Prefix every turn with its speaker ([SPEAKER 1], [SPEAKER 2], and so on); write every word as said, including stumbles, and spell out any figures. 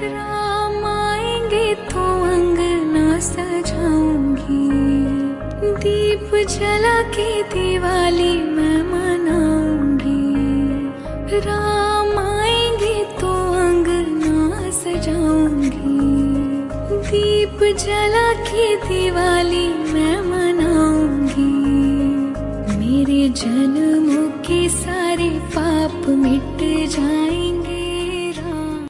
[SPEAKER 1] राम आएंगे तो अंगना सजाऊंगी, दीप जला के दिवाली मैं मनाऊंगी। राम आएंगे तो अंगना सजाऊंगी, दीप जला के दिवाली मैं मनाऊंगी। मेरे जन्मों के सारे पाप मिट जाए